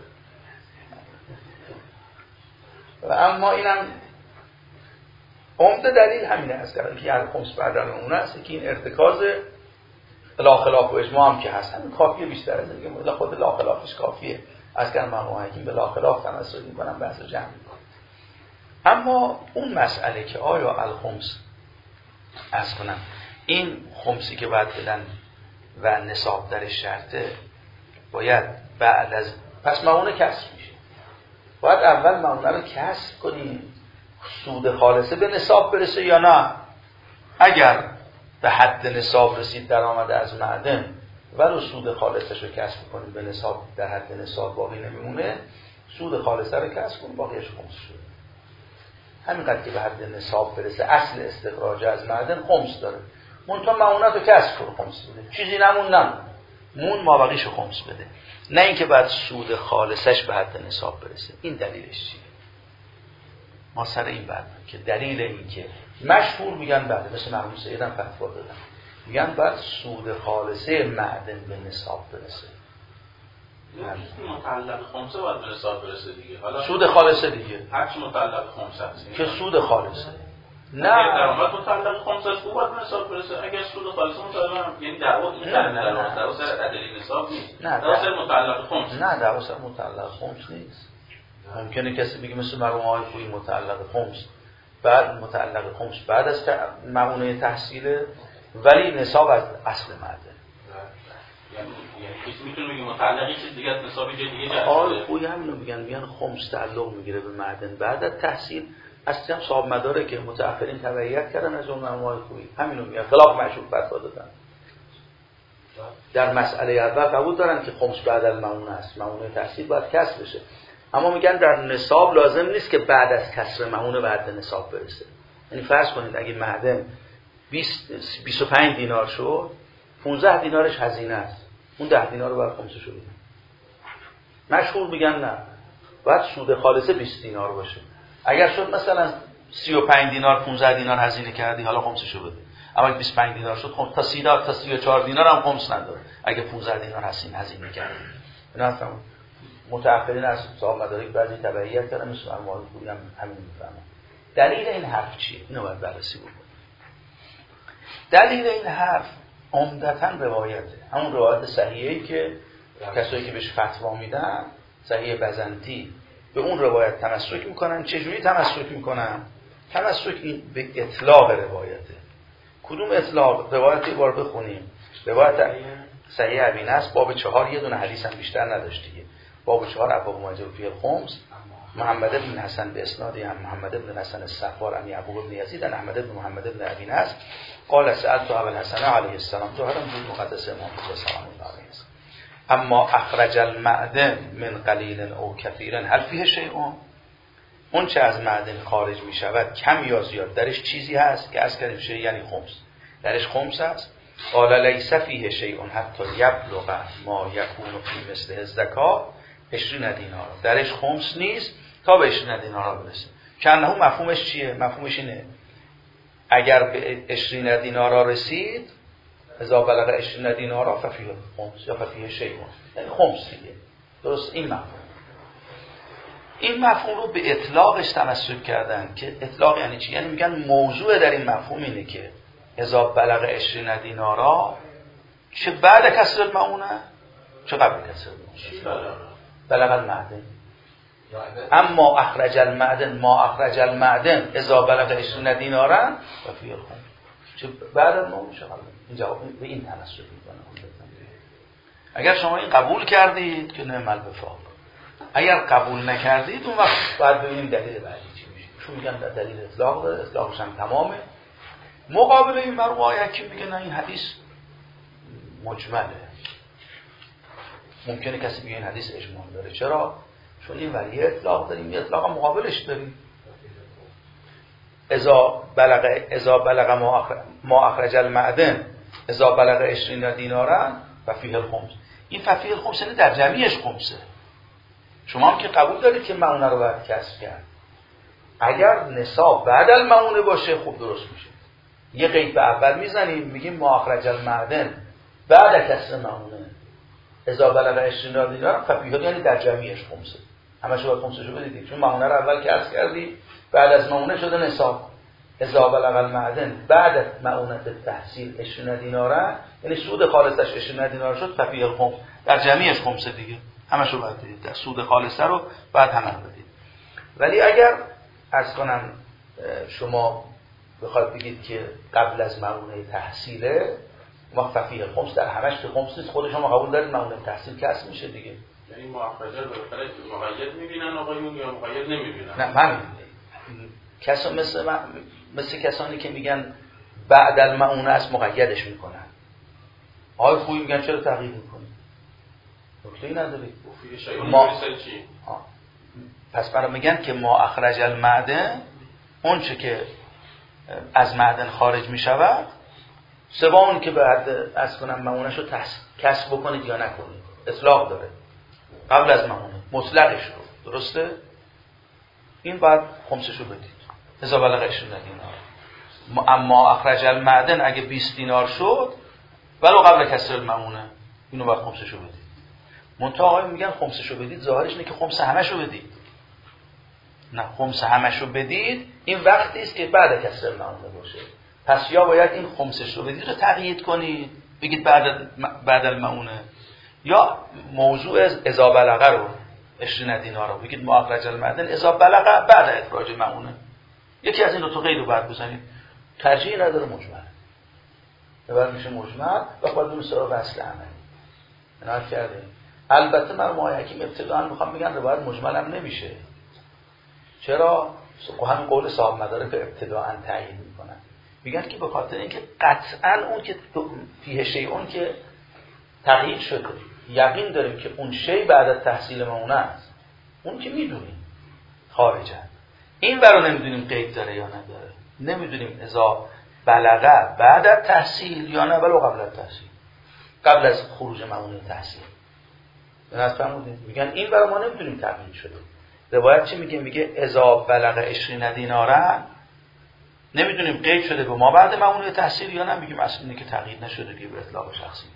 و اما اینم عمده دلیل همینه است که هر خمس بعد اون است که این ارتکاز لا خلاف و اجماع هم که هست همین کافیه، بیشتر از اینکه خود لا خلافش کافیه. از کردم مرحوم حکیم بلاخلاف تمسک میکنم بحث جمع میکنم. اما اون مسئله که آیا الخمس از کنم این خمسی که باید بدن و نصاب در شرطه باید بعد از پس معونه کسب میشه، باید اول معونه رو کسب کنیم سود خالصه به نصاب برسه یا نه. اگر به حد نصاب رسید درآمد از معدن ولو سود خالصش رو کسب کنیم به نصاب در حد نصاب باقی نمیمونه، سود خالصه رو کسب کنیم باقیش خمس شده. همینقدر که به حد نصاب برسه اصل استخراج از معدن خمس داره، منتها معونت رو کسب کنه خمس بده، چیزی نمون نمون مون ما بقیش خمس بده، نه اینکه بعد سود خالصش به حد نصاب برسه. این دلیلش چیه؟ ما سر این بعد که دلیل این که مشهور میگن بعد مثل مرحوم سیدم فتوا دادن میگن بعد سود خالصه معدن به نصاب برسه. متعلق خمسه باید به نصاب برسه دیگه. حالا سود خالصه دیگه هر چی متعلق خمسه است که سود خالصه نه درآمد متعلق خمسه است باید به نصاب برسه. اگر سود خالصه متعلق یعنی در واقع این در در در سر عدلی نصاب نیست، در سر متعلق خمسه نه در سر متعلق خمس نیست. ممکنه کسی بگه مثل مرحوم آقای خویی متعلق خمس بعد متعلق خمس بعد از معونه تحصیل ولی نصاب از اصل معدن. یعنی کسی میتونه بگه متعلق چیز دیگه از نصاب جای دیگه جا آقای خویی همینو میگن، میگن خمس تعلق میگیره به معدن بعد از تحصیل. اصلا صاحب مداره که متأخرین تبعیت کردن از اون مرحوم آقای خویی همینو میگن، خلاف مشهور فتوا دادن. در مسئله اول قبول دارن که خمس بعد از معونه است، معونه تحصیل باید کسب بشه، اما میگن در نصاب لازم نیست که بعد از کسر معونه بعد نصاب برسه. یعنی فرض کنید اگه معدن بیست و پنج دینار شد، پانزده دینارش هزینه است، اون ده دینار رو باید خمسه شد. مشهور میگن نه، باید سود خالصه بیست دینار باشه. اگر شد مثلا سی و پنج دینار پانزده دینار هزینه کردی حالا خمسه شو بده، اما اگه بیست و پنج دینار شد خب تا سی تا سی و چهار دینار هم خمس نداره اگه پانزده دینار هزینه هزینه کردی. اینا اصلا متأخرین از صاحب مدارک بعضی تبعیت کردن مثل مرحوم خویی هم همین میفهمن. دلیل این حرف چیه؟ اینو باید بررسی بکنیم. دلیل این حرف عمدتاً روایته، همون روایت صحیحی که کسایی که بهش فتوا میدن صحیح بزنتی به اون روایت تمسک میکنن. چجوری تمسک میکنن؟ تمسک این به اطلاق روایته. کدوم اطلاق؟ روایتی بار بخونیم. روایت صحیح ابی نصر باب چهار یه دونه حدیث هم بیشتر نداشت دیگه. باب چهار ابواب ماجر فی الخمس محمد بن حسن به اسنادی هم محمد بن حسن الصفار عن یعقوب بن یزید عن احمد بن محمد بن ابی نصر قال سألت ابا الحسن علیه السلام ظاهرا بود مقدس امام سلام الله علیه السلام اما اخرج المعدن من قلیل او کثیر هل فیه شیء؟ اون چه از معدن خارج می شود کم یا زیاد درش چیزی هست که از کردیم شیء یعنی خمس، درش خمس هست. قال لیس فیه شیء حتی یبلغ ما یکون فی مثل الزکات عشرین دینار، درش خمس نیست تا به عشرین دینار برسه. که انه مفهومش چیه؟ مفهومش اینه اگر به عشرین دینار رسید اذا بلغ عشرین دینار ففیه خمس یا ففیه شیء، یعنی خمس دیگه. درست این مفهوم. این مفهوم رو به اطلاقش تمسک کردن که اطلاق یعنی چی؟ یعنی میگن موضوع در این مفهوم اینه که اذا بلغ عشرین دینارا چه بعد کسر المعونه چه قبل کسر المعونه بلغ المعدن. اما اخرج المعدن ما اخرج المعدن اذا بلغ عشرین دینارا و فی الخمس چه بعد المعونه چه قبل. این جواب به این تمسک میکنه. اگر شما این قبول کردید که نعم الوفاق، اگر قبول نکردید اون وقت باید ببینیم دلیل بعدی چی میشه. چون میگن در دلیل اطلاق داره، اطلاقش هم تمامه. مقابل این مرحوم آقای حکیم میگه نه این حدیث مجمله. ممکنه کسی بگه این حدیث اجمال داره. چرا؟ چون این ولی اطلاق داریم، یه اطلاق مقابلش داریم. اذا بلغ اذا بلغ ما اخرج المعدن اذا بلغ عشرین دینارا و فیه الخمس. این ففیه الخمس یعنی در جمعیش خمسه. شما هم که قبول دارید که معونه رو باید کسب کرد. اگر نصاب بعد المعونه باشه خوب درست میشه. یه قید به اول میزنیم میگیم ما اخرج المعدن بعد کسر معونه اذا بلغ عشرین دینار ففیه، یعنی در جمعیش خمسه. همش باید خمسه شو بدید چون معونه رو اول کسب کردی، بعد از معونه شده نصاب. اذا بلغ المعدن بعد معونه تحصیل عشرین دینار یعنی سود خالصش عشرین دینار شد ففیه الخمس، در جمعیش خمسه دیگه. همشو باید بدید، در سود خالصه رو باید همه رو بدید. ولی اگر عرض کنم شما بخواید بگید که قبل از معونه تحصیله، ما ففیه خمس در همش که خمس نیست، خود شما قبول دارید معونه تحصیل کسب میشه دیگه. یعنی مؤخرجه رو بالاخره مقید میبینن آقایون یا مقید نمیبینن؟ نه من کسا مثل من... مثل کسانی که میگن بعد المعونه است مقیدش میکنن. آقای خویی میگن چرا تغییر میکنی؟ نکته‌ای نداری. ما چی؟ پس برای میگن که ما اخرج المعدن، اون چه که از معدن خارج میشود، سوا اون که بعد از کنم معونه‌شو کسب بکنید یا نکنید، اطلاق داره. قبل از معونه مطلقش رو، درسته؟ این بعد خمسشو بدید. اذا بلغ عشرین دینار. اما اخرج المعدن اگه بیست دینار شد ولو قبل کسر المعونه، اینو بعد خمسشو بدید. منتها آقای میگن خمسشو بدید، ظاهرش اینه که خمس همشو بدید. نه، خمس همشو بدید این وقتی است که بعد کسر المعونه باشه. پس یا باید این خمسش رو بدید رو تقیید کنید، بگید بعد بعد المعونه، یا موضوع اذا بلغ رو عشرین دینار رو بگید مؤخرج المعدن اذا بلغ بعد اخراج معونه. یکی از این دو تا قید رو بعد بزنید. ترجیح نداره مجمل. بعد میشه مجمل و بعد اون سراغ اصل عملی. اینا کرده. البته من ماه حکیم ابتداء میخوام بگم روایت مجمل هم نمیشه. چرا؟ همین قول صاحب مدارک ابتداء تعیین میکنن. میگن که به خاطر اینکه قطعا اون که فیه شیء که تقیید شده، یقین داریم که اون شی بعد از تحصیل معونه است. اون که میدونیم خارجه. این برای نمیدونیم قید داره یا نداره. نمیدونیم اذا بلغه بعد از تحصیل یا نه ولو قبل از تحصیل، قبل از خروج معونه تحصیل. نفهمونید؟ میگن این برای ما نمیدونیم تقیید شده. روایت چی میگه؟ میگه اذا بلغ عشرین دینارا، نمیدونیم قید شده به ما بعد معونه تحصیل یا نه. میگیم اصلا اینه که تقیید نشده که به اطلاق شخصی.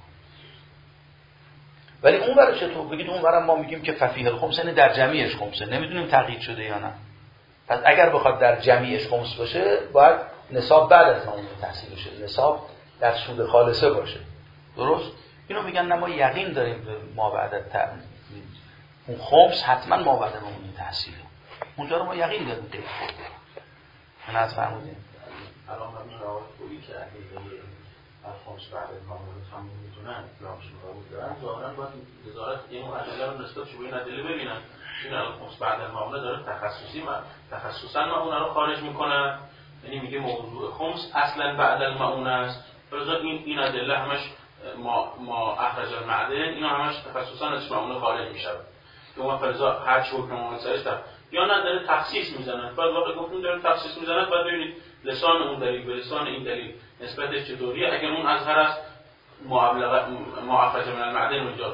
ولی اون برای چطور بگید؟ اون برای ما میگیم که ففیه الخمس، یعنی در جمعیش خمسه، نمیدونیم تقیید شده یا نه. پس اگر بخواد در جمعیش خمس باشه باید نصاب بعد از معونه تحصیل بشه، نصاب در سود خالصه باشه. درست؟ اینو میگن نه ما یقین داریم به ما بعد از تعمید. اون خمس حتما ما بعد معونه تحصیله، اونجا رو ما یقین داریم قید شده. من از فرمودیم الان همین آقای خویی که اگه الخمس بعد معونه تموم میتونن لامش مقابل دارن، ظاهرا باید وزارت این ادله رو نسبت به این ادله ببینن. این الخمس بعد معونه داره تخصصی من تخصصا معونه رو خارج میکنه، یعنی میگه موضوع خمس اصلا بعد المعونه است. برای این این ادله همش ما ما اخرج المعدن، اینا همش تخصصا از معونه خارج میشه. که ما فرضا هر چه حکم معونه سرش تا یا نه داره تخصیص میزنن. بعد واقعا گفتیم داره تخصیص میزنن، بعد ببینید لسان اون دلیل به لسان این دلیل نسبتش چطوریه. اگر اون اظهر است معبلغ ما اخرج من المعدن اونجا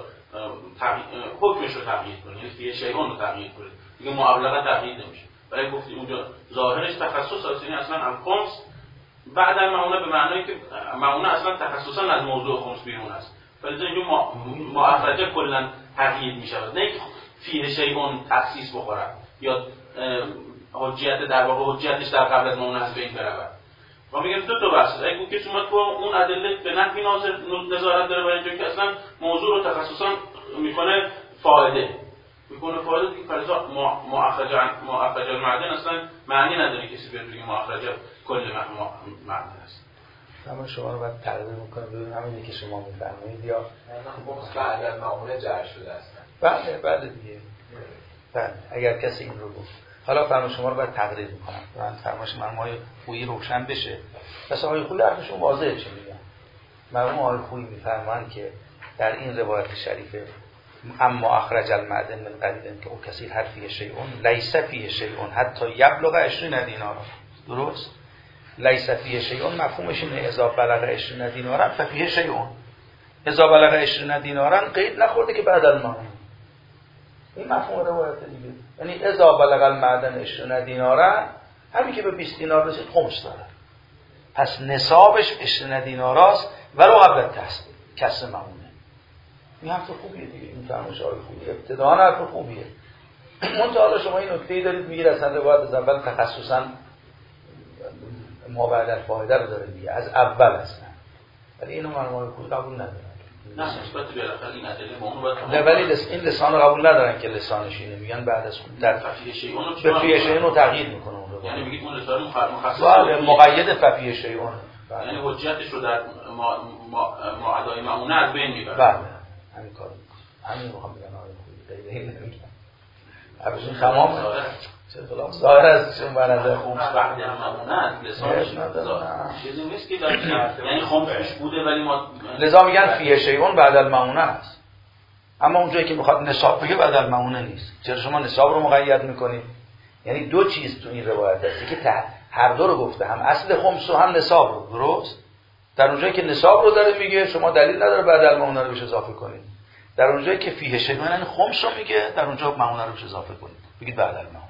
حکمش رو تغییر کنید، یعنی فیه شیء رو تغییر کنید، دیگه معبلغه تغییر نمیشه. برای گفتیم اونجا ظاهرش تخصص است، یعنی اصلا هم خمس بعد معونه به معنایی که معونه اصلا تخصصا از موضوع خمس بیرون است. ولی اینجا ما اخرج کلا تغییر میشود، نه فیه شیء تخصیص بخوره یا حجیت در واقع حجیتش در قبل از معونه از بین برود. ما میگیم دو تا بحث. اگه که شما تو اون ادله به نحوی ناظر نظارت داره برای اینکه اصلا موضوع رو تخصصا میکنه فائده میکنه فائده دیگه فرضا مؤخرج مؤخرج المعدن اصلا معنی نداره کسی بیاد بگه مؤخرج کل معدن است. اما شما رو باید تقدیر میکنم ببینیم همینی که شما میفرمایید یا خمس بعد از معونه جر شده است. بله بله دیگه. بله اگر کسی این رو گفت. حالا فرما شما رو باید تقریر میکنم. من فرماش مرموهای خویی روشن بشه. پس آقای خویی حرفشون واضحه چه میگن. مرموم آقای خویی میفرمان که در این روایت شریفه اما اخرج المعدن من قلیل که او کسی حرفی شیئون لیس فیه شیئون حتی یبلغ عشرین دینار. درست؟ لیس فیه شیئون مفهومش اینه اذا بلغ عشرین دینارا ففیه شیئون. اذا بلغ عشرین دینارا قید نخورده که بعد المعدن. این مفهوم روایت دیگه. یعنی اذا بلغ المعدن عشرین دینارا، همین که به بیست دینار رسید خمس داره. پس نصابش عشرین دیناراست ولو قبل التحصیل کسر معونه. این حرف خوبیه دیگه. این فرمایش های خوبیه. ابتداء حرف خوبیه. منتها حالا شما این نکته‌ای دارید میگید اصلا روایت از اول تخصصا ما بعد الفایده رو داره دیگه، از اول اصلا. ولی اینو مرموهای خوبی قبول ندارن. نه نسبت بالاخره این ادله با اون باید نه، ولی لس... این لسان رو قبول ندارن که لسانش اینه، میگن بعد از خود در ففیه شیعون رو به فیه شیعون رو تغییر میکنه اون رو. یعنی میگید اون لسان مخصص بله مقید ففیه شیعون، یعنی حجتش رو در ما ما معادای معونه از بین میبره. بله همین کارو همین رو میخوام بگم. آقای خوبی غیر این نمیگم ابزون تمام چه خلاف ظاهر از چون برنده خمس بعد معونه لسانش چیزی نیست که داره، یعنی خمسش بوده ولی ما لذا میگن فیه شیعون بعد المعونه است، اما اونجایی که میخواد نصاب بگه بعد المعونه نیست. چرا شما نصاب رو مقید میکنید؟ یعنی دو چیز تو این روایت هست که هر دو رو گفته، هم اصل خمس و هم نصاب رو. درست؟ در اونجایی که نصاب رو داره میگه شما دلیل نداره بعد المعونه رو بهش اضافه کنید. در اونجایی که فیه شیعون یعنی خمس رو میگه، در اونجا معونه رو بهش اضافه کنید، بگید بعد المعونه.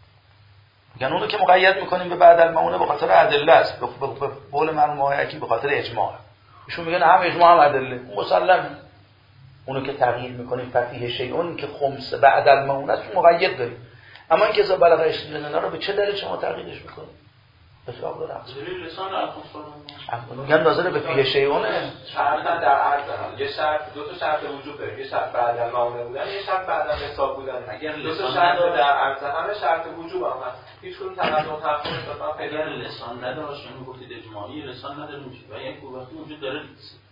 میگن اونو که مقید میکنیم به بعد المعونه به خاطر ادله است، به قول مرحوم آقای حکیم به خاطر اجماع. ایشون میگن هم اجماع هم ادله، مسلمه. اونو که تغییر میکنیم ففیه شیعون که خمس بعد المعونه است مقید داریم، اما اینکه اذا بلغ عشرین دینار رو به چه دلیل شما تغییرش میکنید؟ اطلاق داره دلیل لسان الخمس میگن ناظر به فیه شیعونه. شرط در عرض هم یه شرط دو تا شرط وجود داره، یه شرط بعد المعونه بودن، یه شرط بعد نصاب بودن. اگر دو تا شرط در عرض همه شرط وجوب هم هست، هیچ کدوم تقدم تأخیر اصلا پیدا لسان نداره. شما میگفتید اجماعی لسان نداره میشه و یک وقتی وجود داره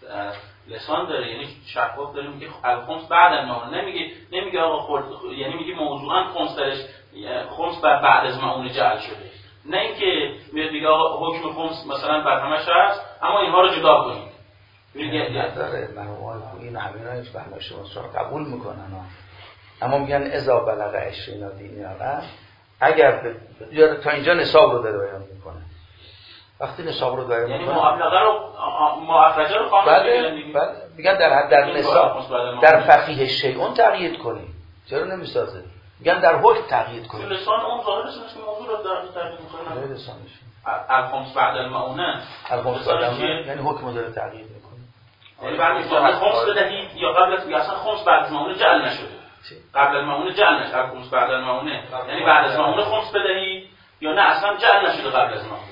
لسان داره، یعنی شفاف داره میگه الخمس بعد المعونه، نمیگه نمیگه آقا خورد، یعنی میگه موضوعا خمس درش خمس بعد از معونه جعل شده، نه اینکه میاد میگه آقا حکم خمس مثلا بر همش هست اما اینها رو جدا کنید. میگه نداره مرحوم این همینا هیچ فهم شما رو قبول میکنن، اما میگن اذا بلغ عشرین دینار، اگر ب... تا اینجا نصاب رو داره بیان میکنه. وقتی نصاب رو داره یعنی میکنه مبلغه رو مخرجه رو خواهد بله بله میگن در در نصاب در فقیه شیعون تقیید کنی، چرا نمیسازه؟ میگن در حکم تقیید کنی. لسان اون ظاهرش که موضوع رو در تقیید میکنه. نه لسانش الخمس بعد المعونه، الخمس بعد المعونه یعنی حکم رو داره تقیید میکنه. یعنی بعد از خمس بدهید یا قبل از اصلا خمس بعد از معونه جعل نشده، قبل از معونه جعل نشده، الخمس بعد المعونه یعنی بعد از معونه خمس بدهید یا نه اصلا جعل نشده قبل از معونه.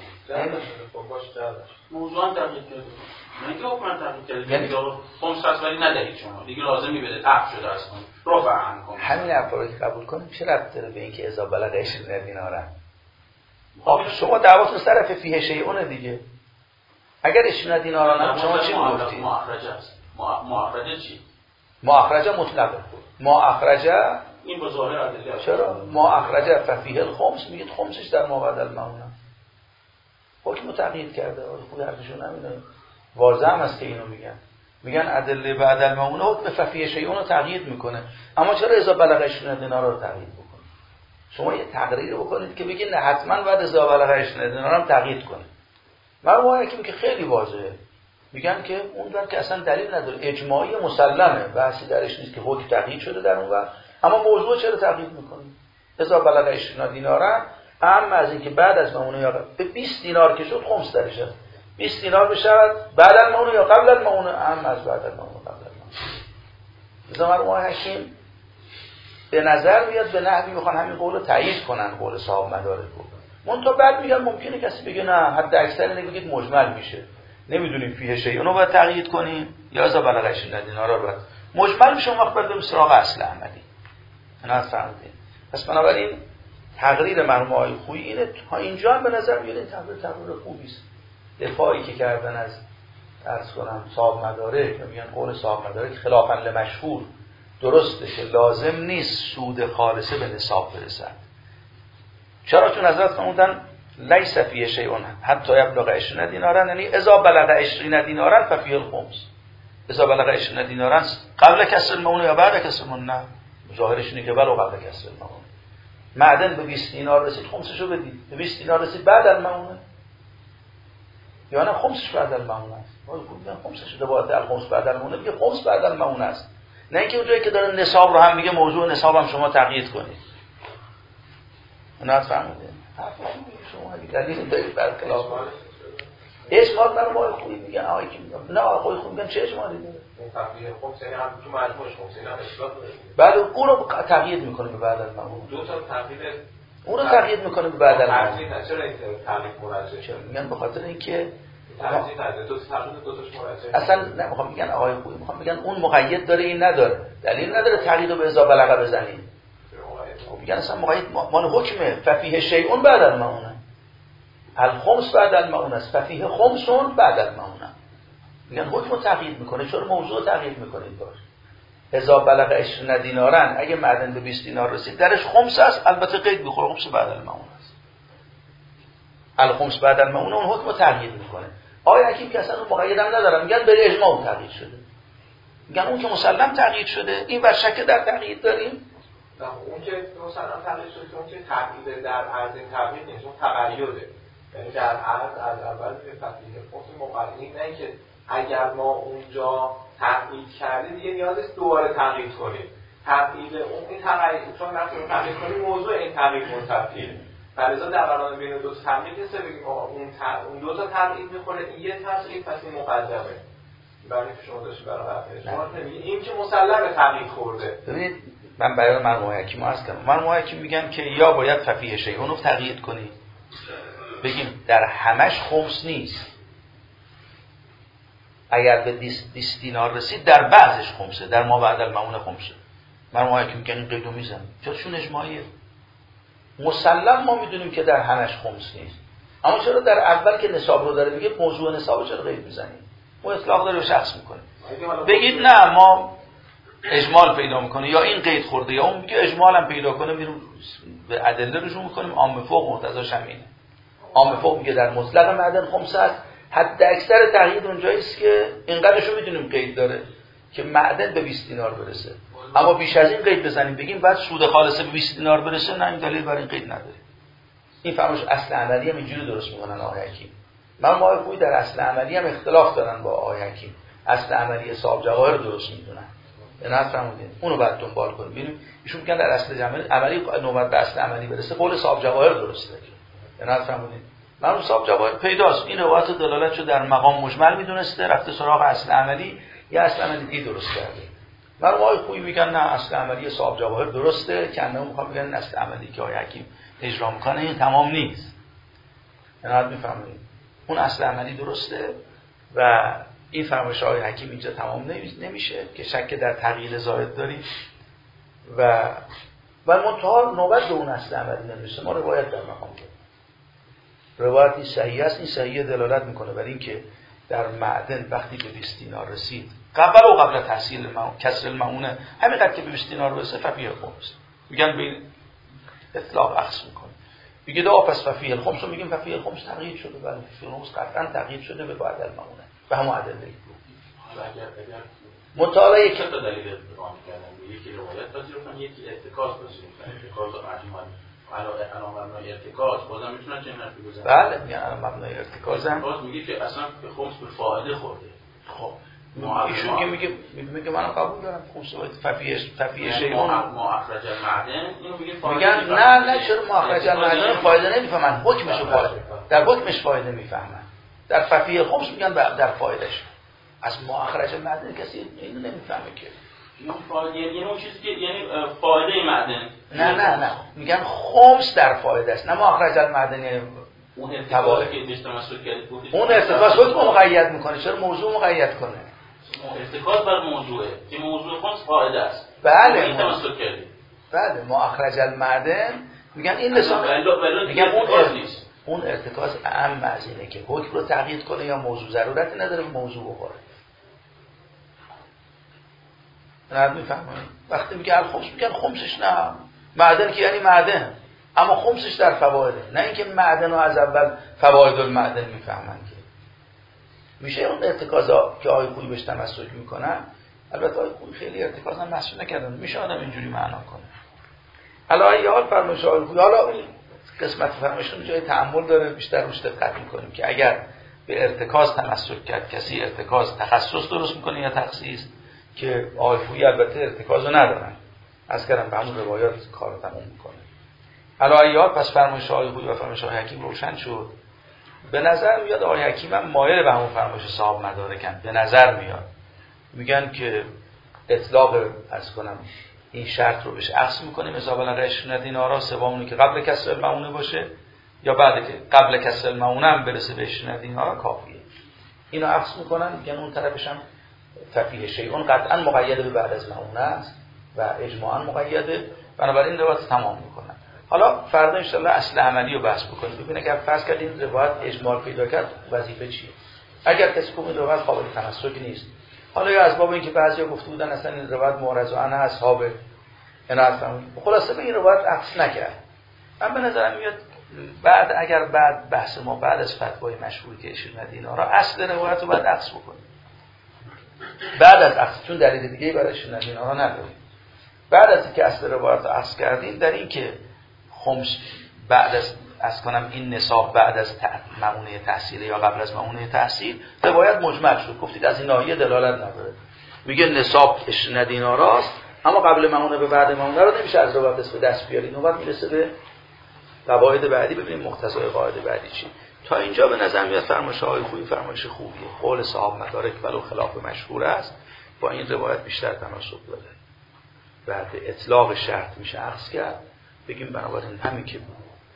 موضوعا تغییر کرده، نه که حکم تغییر کرده، یعنی خمس هست ولی ندهید شما دیگه لازمی بده تحت شده اصلا رفع عنکم. همین افرادی که قبول کنیم چه ربطی داره به اینکه اذا بلغ عشرین دینار؟ شما دعواتون سر فیه شیعون دیگه. اگر عشرین دینار نه شما چی میگفتید؟ مؤخرجه است. مؤخرجه چی؟ مؤخرجه مطلقه. مؤخرجه این با ظاهر ادله. چرا؟ مؤخرجه ففیه الخمس میگید خمسش در ما بعد المعونه. حکم تغییر کرده. خود حرفشون همینه. واضح هم است که اینو میگن. میگن ادله بعد المعونه حکم ففیه شیعون رو تغییر میکنه. اما چرا اذا بلغ عشرین دینار رو تغییر بکنه؟ شما یه تقریر بکنید که بگید نه حتما بعد اذا بلغ عشرین دینار هم تغییر کنه. مرحوم حکیم که خیلی واضحه. میگن که اون در که اصلا دلیل نداره، اجماعی مسلمه، بحثی درش نیست که حکم تغییر شده در اون وقت، اما موضوع چرا تغییر میکنه؟ اذا بلغ عشرین دینار اما از اینکه بعد از معونه یا به بیست دینار که شد خمس درش هست، بیست دینار بشود بعد از معونه یا قبل از معونه، اما از بعد از معونه قبل از معونه. اذا مرحوم حکیم به نظر میاد به نحوی میخوان همین قول رو تایید کنن، قول صاحب مدارک رو. منتها بعد میگن ممکنه کسی بگه نه حد اکثر اینه بگید مجمل میشه، نمیدونیم فیه شیعون رو باید تقیید کنیم یا اذا بلغ عشرین دینار رو باید مجمل میشه، اون وقت باید بریم سراغ اصل عملی. اینا فهمیدین؟ پس بنابراین تقریر مرحوم آقای خویی اینه. تا اینجا هم به نظر میاد این تقریر تقریر خوبی است. دفاعی که کردن از عرض کنم صاحب مدارک، میگن قول صاحب مدارک خلافاً لمشهور درسته که لازم نیست سود خالصه به نصاب برسد. چرا؟ چون حضرت فرمودن لیس فیه شیء حتی یبلغ عشرین دینارا، یعنی اذا بلغ عشرین دینارا ففیه الخمس. اذا بلغ عشرین دینارا قبل کسر المعونه یا بعد کسر المعونه؟ ظاهرش اینه که ولو قبل کسر المعونه. معدن به بیست دینار رسید خمسشو بدید، به بیست دینار رسید بعد المعونه یا نه خمسش بعد المعونه است. ما گفتیم خمسش شده بعد الخمس بعد المعونه، میگه خمس بعد المعونه است. نه اینکه اونجایی که داره نصاب رو هم میگه موضوع نصاب هم شما تقیید کنید. نه فهمیدین؟ شما اگه دلیل دارید بر خلاف اجماع در ما خوبی میگن آقای کی میگن نه آقای خوب میگن چه اجماعی داره؟ این تقیید خمس یعنی هم تو مجموعش خمس یعنی هم اصلاح داره. بعد اون رو تقیید میکنه به بعد المعونه. دو تا تقیید اون رو تقیید میکنه به بعد المعونه. چرا این تقیید مرجع؟ چرا میگن به خاطر اینکه ترجیح نده دو تا دو تاش مرجح اصلا نمیخوام بگن آقای خوبی، میخوام بگن اون مقید داره این نداره، دلیل نداره تقیید رو به اضافه بلغه بزنید. خب میگن اصلا مقید مال حکمه، ففیه شیء بعد المعونه، الخمس بعد المعونه است، ففیه خمسون بعد المعونه. میگن حکم رو تقیید میکنه، چرا موضوع رو تقیید میکنید؟ باش اذا بلغ عشرین دینارن، اگه معدن به بیست دینار رسید درش خمس است، البته قید میخوره خمس بعد المعونه است. الخمس بعد المعونه اون حکم رو تقیید میکنه. آیا حکیم که اصلا اون مقید هم ندارن، میگن به اجماع تقیید شده، میگن اون که مسلم تقیید شده، این بر شک در تقیید داریم. نه اون که مسلم تقیید شده، اون که تقیید در عرض این تقیید نیست، اون تقییده، یعنی در عرض از اول به فقیه خمس مقید، نه اینکه اگر ما اونجا تقیید کردیم دیگه نیاز است دوباره تقیید کنیم. تقیید اون این تقیید چون وقتی تقیید کنیم موضوع این تقیید منتفیه. فلذا در برابر بین دو تا تقیید نیست بگیم اون ت... اون دو تا تقیید میخوره این یه تقیید پس این مقدمه. برای که شما داشتید برای شما نمیگید این که مسلمه تقیید خورده. ببینید من برای مرحوم حکیم عرض کردم، مرحوم حکیم میگن که یا باید ففیه شیء اون رو تقیید کنید، بگیم در همش خمس نیست، اگر به بیست دینار رسید در بعضش خمسه، در ما بعد المعونه خمسه. مرحوم حکیم میگن این قیدو میزن چون اجماعیه. مسلم ما میدونیم که در همش خمس نیست، اما چرا در اول که نصاب رو داره میگه موضوع نصاب چرا قید میزنیم؟ ما اطلاق داره به شخص میکنه. بگید نه ما اجمال پیدا میکنه یا این قید خورده یا اون میگه اجمال هم پیدا کنه، میریم به ادله رجوع میکنیم. عام فوق مرتضاش هم اینه. عام فوق میگه در مطلق معدن خمس است، حد اکثر تقیید اونجایی است که اینقدرشو میدونیم قید داره که معدن به بیست دینار برسه، اما بیش از این قید بزنیم بگیم بعد سود خالصه به بیست دینار برسه، نه این دلیل برای این قید نداره. این فرمایش اصل عملی هم اینجوری درست میکنن آقای حکیم. من ما خوبی در اصل عملی هم اختلاف دارن با آقای حکیم، اصل عملی صاحب جواهر درست میدونن. نه فرمودین اونو بعد دنبال کنیم ببینیم ایشون میگن در اصل عملی نوبت به اصل عملی برسه قول صاحب جواهر درسته. نه فرمودین مرحوم صاحب جواهر پیداست این روایت دلالتشو در مقام مجمل میدونسته، رفته سراغ اصل عملی یا اصل عملی دی درست کرده. مرحوم آقای خویی میگن نه اصل عملی صاحب جواهر درسته، که انه میخوام بگن اصل عملی که آقای حکیم اجرا میکنه این تمام نیست. یعنی میفهمید اون اصل عملی درسته و این فرمایش آقای حکیم اینجا تمام نمیشه که شک در تغییر زائد داریم و و منتها نوبت به اون اصل عملی نمیشه. ما روایت در مقام داریم، روایتی صحیح است، این صحیح دلالت میکنه بر این که در معدن وقتی به بیست دینار رسید قبل و قبل تحصیل کسر المعونه همینقدر که به بیست دینار برسه ففیه خمس، میگن به اطلاق اخذ میکنه. میگه دا پس ففیه الخمس رو میگیم ففیه الخمس تغییر شده، ولی ففیه الخمس قطعا تغییر شده به بعد المعونه به همون عدله. مطالعه که تا دلیل اتفاق کردن یکی روایت پذیرفتن یکی اعتکاس پذیرفتن، اعتکاس مجموعه علا مبنای ارتکاز بازم میتونن چه حرفی بزنن؟ بله میگن علا مبنای ارتکاز هم باز میگه که اصلا به خمس به فائده خورده. خب ایشون که میگه میگه منم قبول دارم خمس باید ففیه ففیه شیء ما اخرج المعدن اینو میگه فایده میگن نه نه چرا ما اخرج المعدن فایده نمیفهمن، حکمشو فایده در حکمش فایده میفهمن، در ففیه خمس میگن در فایدهش. از ما اخرج المعدن کسی اینو نمیفهمه که این فایده یعنی اون چیزی که یعنی فایده معدن. نه نه نه میگن خمس در فایده است، نه ما اخرج المعدن یعنی اون ارتکازی که بهش تمسک کردید گفتید اون ارتکاز حکم مقید میکنه، چرا موضوع مقید کنه؟ ارتکاز بر موضوعه که موضوع خمس فایده است. بله تمسک کردید. بله ما اخرج المعدن میگن این لسان میگن اون ارتکاز نیست، اون ارتکاز اعم از اینه که حکم رو تغییر کنه یا موضوع ضرورتی نداره موضوع بخوره. نه میفهمید وقتی میگه الخمس میگن خمسش نه معدن که یعنی معدن، اما خمسش در فوایده، نه اینکه معدن رو از اول فواید المعدن میفهمن که میشه اون ارتکازا که آقای خویی بهش تمسک میکنن. البته آقای خویی خیلی ارتکاز هم مسئول نکردن، میشه آدم اینجوری معنا کنه. حالا ای حال فرمایش آقای خویی، حالا این قسمت فرمایشون جای تأمل داره، بیشتر روش دقت میکنیم که اگر به ارتکاز تمسک کرد کسی ارتکاز تخصص درست میکنه یا تخصیص، که آقای خویی البته ارتکازو ندارن، از کردم به همون روایات کار تموم میکنه. حالا ایات پس فرمایش آقای خویی و فرمایش آقای حکیم روشن شد. به نظر میاد آقای حکیم هم مایل به همون فرمایش صاحب مدارکن، به نظر میاد میگن که اطلاق از کنم این شرط رو بهش عکس میکنیم اذا بلغ عشرین دینارا، سوامونی که قبل کسر المعونه باشه یا بعد که قبل کسر المعونه هم برسه به عشرین دینارا کافیه. اینو عکس میکنن میگن اون طرفش هم ففیه شیء قطعا مقید به بعد از معونه است و اجماعا مقیده، بنابراین روایت تمام میکنن. حالا فردا ان شاء الله اصل عملی رو بحث بکنیم. ببین اگر فرض کردیم روایت اجماع پیدا کرد وظیفه چیه؟ اگر کسی که این روایت قابل تمسک نیست، حالا یا از باب اینکه بعضیا گفته بودن اصلا این روایت معرض عن اصحاب اینا اصلا خلاصه به این روایت عکس نکرد. من به نظرم میاد بعد اگر بعد بحث ما بعد از فتوای مشهور که اشاره اینا را اصل روایت رو بعد عکس بکنیم. بعد از عکس چون دلیل دیگه برای اشاره اینا را نداریم. بعد از اینکه اصل روایت رو عکس کردیم در این که خمس بعد از از کنم این نصاب بعد از معونه تحصیل یا قبل از معونه تحصیل روایت مجمل شد. گفتید از این ناحیه دلالت نداره. میگه نصاب اشاره دیناراست اما قبل معونه به بعد معونه رو نمیشه از روایت اسم دست بیارید. نوبت میرسه به قواعد بعدی. ببینیم مقتضای قاعده بعدی چی. تا اینجا به نظر میاد فرمایش‌های خوبی فرمایش خوبیه. قول صاحب مدارک ولو خلاف مشهور است با این روایت بیشتر تناسب داره. بعد اطلاق شرط میشه عکس کرد. بگیم بنابراین همین که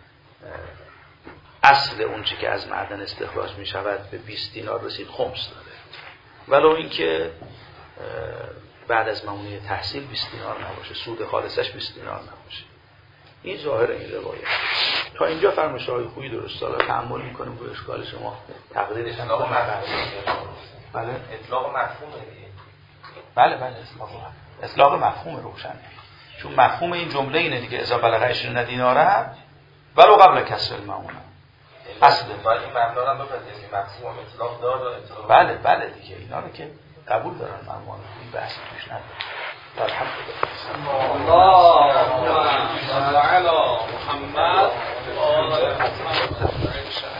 اصل اون چی که از معدن استخراج می شود به بیست دینار رسید خمس داره، ولو اینکه بعد از معونه تحصیل بیست دینار نباشه، سود خالصش بیست دینار نباشه. این ظاهر این روایت. تا اینجا فرمایش‌های خوبی درست داره. تأمل می‌کنیم روی اشکال شما تقدیرش هم اطلاق مفهوم. بله اطلاق مفهوم دیگه. بله بله اطلاق مفهوم. اطلاق مفهوم روشنه. چون مفهوم این جمله اینه دیگه اذا بلغ عشرین دیناره ولو قبل کسر المعونه. اصل باید این مبنا رو بپذیریم که مفهوم اطلاق داره اطلاق. بله بله دیگه اینا رو که قبول دارن معلومات این بحث توش نداره. الحمدلله. اللهم صل علی محمد و آل محمد.